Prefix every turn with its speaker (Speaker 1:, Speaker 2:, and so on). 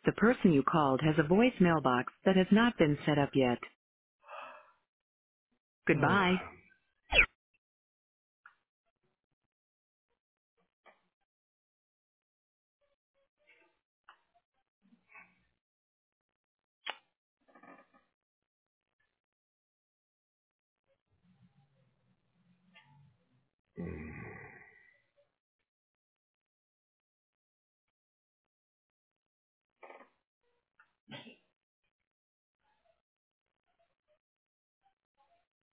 Speaker 1: The person you called has a voice mailbox that has not been set up yet. Goodbye.